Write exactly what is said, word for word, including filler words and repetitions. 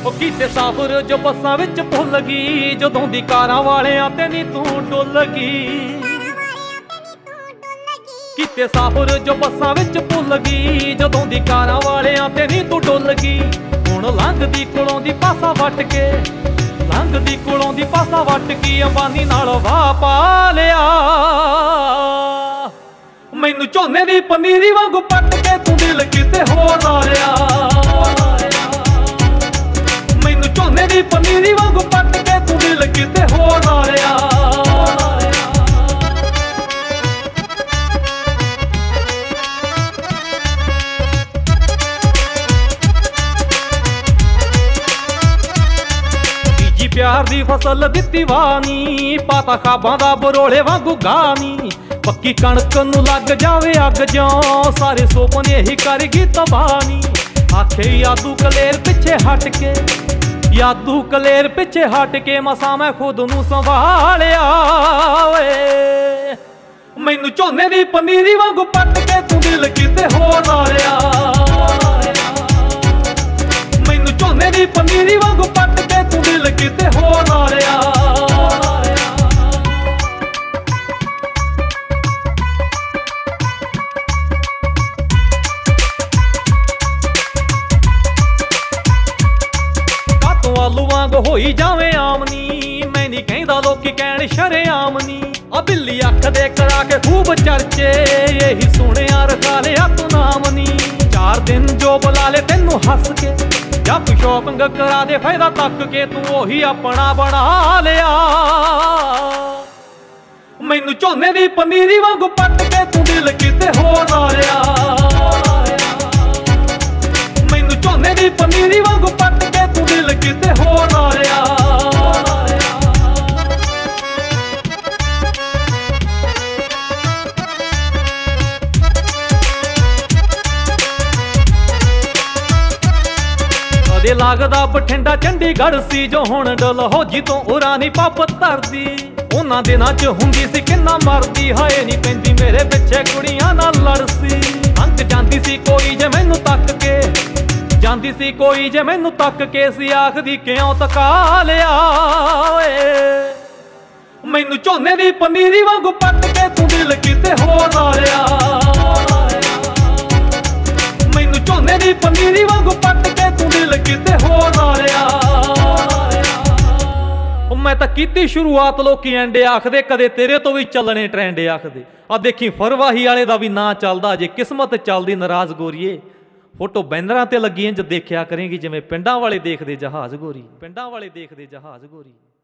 ਉਹ ਕੀਤੇ ਸਾਬਰ ਜੋ ਬੱਸਾਂ ਵਿੱਚ ਭੁੱਲ ਗਈ, ਜਦੋਂ ਦੀ ਕਾਰਾਂ ਵਾਲਿਆਂ ਤੇ ਨੀ ਤੂੰ ਡੁੱਲ ਗਈ। ਕੀਤੇ ਸਾਬਰ ਜੋ ਬੱਸਾਂ ਵਿੱਚ ਭੁੱਲ ਗਈ, ਜਦੋਂ ਦੀ ਕਾਰਾਂ ਵਾਲਿਆਂ ਤੇ ਨੀ ਤੂੰ ਡੁੱਲ ਗਈ। ਹੁਣ ਲੰਘਦੀ ਕੋਲੋਂ ਦੀ ਪਾਸਾ ਵੱਟ ਕੇ, ਲੰਘਦੀ ਕੋਲੋਂ ਦੀ ਪਾਸਾ ਵੱਟ ਕੇ ਅੰਬਾਨੀ ਨਾਲ ਵਾਹ ਪਾ ਲਿਆ। ਮੈਨੂੰ ਝੋਨੇ ਦੀ ਪਨੀਰੀ ਵਾਂਗੂ ਪੱਟ ਕੇ ਤੂੰ ਦਿਲ ਕਿਤੇ ਹੋਰ ਲਾ ਲਿਆ। ਮੈਨੂੰ ਝੋਨੇ ਦੀ ਪਨੀਰੀ ਵਾਂਗੂ ਪੱਟ ਕੇ ਤੂੰ ਦਿਲ ਕਿਤੇ ਹੋਰ ਲਾ ਲਿਆ। ਬੀਜੀ ਪਿਆਰ ਦੀ ਫਸਲ ਦਿੱਤੀ ਵਾਨੀ, ਪਾਤਾ ਖਾਬਾਂ ਦਾ ਬਰੋਲੇ ਵਾਂਗੂ ਗਾਨੀ। ਪੱਕੀ ਕਣਕ ਨੂੰ ਲੱਗ ਜਾਵੇ ਅੱਗ ਜਿਉਂ, ਸਾਰੇ ਸੁਪਨੇ ਹੀ ਕਰ ਗਈ ਤਬਾਨੀ। ਆਖੇ ਯਾਦੂ ਕਲੇਰ ਪਿੱਛੇ ਹਟ ਕੇ, ਯਾਦੂ ਕਲੇਰ ਪਿੱਛੇ ਹਟ ਕੇ ਮਸਾਂ ਮੈਂ ਖੁਦ ਨੂੰ ਸੰਭਾਲਿਆ ਓਏ। ਮੈਨੂੰ ਝੋਨੇ ਦੀ ਪਨੀਰੀ ਵਾਂਗੂ ਪੱਟ ਕੇ ਤੂੰ ਦਿਲ ਕਿਤੇ ਹੋਰ ਲਾ ਲਿਆ। ਮੈਨੂੰ ਝੋਨੇ ਦੀ ਪਨੀਰੀ ਵਾਂਗੂ ਪੱਟ ਕੇ ਤੂੰ ਦਿਲ ਕਿਤੇ ਹੋਰ ਲਾ ਲਿਆ। ਆਲੂ ਵਾਂਗ ਹੋਈ ਜਾਵੇਂ ਆਮਨੀ, ਮੈਂ ਨੀ ਕਹਿੰਦਾ ਲੋਕੀ ਕਹਿਣ ਸ਼ਰੇਆਮ ਨੀ। ਆ ਬਿੱਲੀ ਅੱਖ ਦੇ ਕਰਾ ਕੇ ਖੂਬ ਚਰਚੇ, ਇਹੀ ਸੁਣਿਆ ਰਖਾ ਲਿਆ ਤੂੰ ਨਾਮ ਨੀ। ਚਾਰ ਦਿਨ ਜੋ ਬੁਲਾ ਲੈ ਤੈਨੂੰ ਹੱਸ ਕੇ, ਜੱਪ ਸ਼ੋਪਿੰਗ ਕਰਾ ਦੇ ਫਾਇਦਾ ਤੱਕ ਕੇ ਤੂੰ ਉਹੀ ਆਪਣਾ ਬਣਾ ਲਿਆ। ਮੈਨੂੰ ਝੋਨੇ ਦੀ ਪਨੀਰੀ ਵਾਂਗੂ ਪੱਟ ਕੇ ਤੂੰ ਦਿਲ ਕਿਤੇ ਹੋਰ ਲਾ ਲਿਆ। ਮੈਨੂੰ ਝੋਨੇ ਦੀ ਪਨੀਰੀ ਵਾਂਗੂ ਪੱਟ ਕੇ ਤੂੰ ਦਿਲ ਕਿਤੇ ਹੋਰ ਲਾ ਲਿਆ। ਕਦੇ ਲੱਗਦਾ ਬਠਿੰਡਾ ਚੰਡੀਗੜ੍ਹ ਸੀ, ਜੋ ਹੁਣ ਡਲਹੌਜੀ ਤੋਂ ਉਰਾਂ ਨੀ ਪੱਪ ਧਰਦੀ। ਉਹਨਾਂ ਦਿਨਾਂ ਚ ਹੁੰਦੀ ਸੀ ਕਿੰਨਾ ਮਰਦੀ, ਹਾਏ ਨੀ ਪੈਂਦੀ ਮੇਰੇ ਪਿੱਛੇ ਕੁੜੀਆਂ ਨਾਲ ਲੜਸੀ। ਅੰਕ ਜਾਂਦੀ ਸੀ ਕੋਈ ਜੇ ਮੈਨੂੰ ਤੱਕ ਕੇ, ਜਾਂਦੀ ਸੀ ਕੋਈ ਜੇ ਮੈਨੂੰ ਤੱਕ ਕੇ ਸੀ ਆਖਦੀ ਕਿਉਂ ਤਕਾ ਲਿਆ ਓਏ। ਮੈਨੂੰ ਝੋਨੇ ਦੀ ਪਨੀਰੀ ਵਾਂਗੂ ਪੱਟ ਕੇ ਤੂੰ ਦਿਲ ਕਿਤੇ ਹੋਰ ਲਾ ਲਿਆ। ਮੈਨੂੰ ਝੋਨੇ ਦੀ ਪਨੀਰੀ ਵਾਂਗੂ ਪੱਟ ਕੇ ਤੂੰ ਦਿਲ ਕਿਤੇ ਹੋਰ ਲਾ ਲਿਆ। ਮੈਂ ਤਾਂ ਕੀਤੀ ਸ਼ੁਰੂਆਤ ਲੋਕੀ ਐਂਡੇ ਆਖਦੇ, ਕਦੇ ਤੇਰੇ ਤੋਂ ਵੀ ਚੱਲਣੇ ਟ੍ਰੈਂਡ ਆਖਦੇ। ਆ ਦੇਖੀ ਫਰਵਾਹੀ ਵਾਲੇ ਦਾ ਵੀ ਨਾਂ ਚੱਲਦਾ, ਜੇ ਕਿਸਮਤ ਚੱਲਦੀ ਨਾਰਾਜ਼ ਗੋਰੀਏ। ਫੋਟੋ ਬੈਨਰਾਂ ਤੇ ਲੱਗੀ ਇੰਜ ਦੇਖਿਆ ਕਰੇਗੀ ਜਿਵੇਂ ਪਿੰਡਾਂ ਵਾਲੇ ਦੇਖਦੇ ਜਹਾਜ਼ ਗੋਰੀ, ਪਿੰਡਾਂ ਵਾਲੇ ਦੇਖਦੇ ਜਹਾਜ਼ ਗੋਰੀ।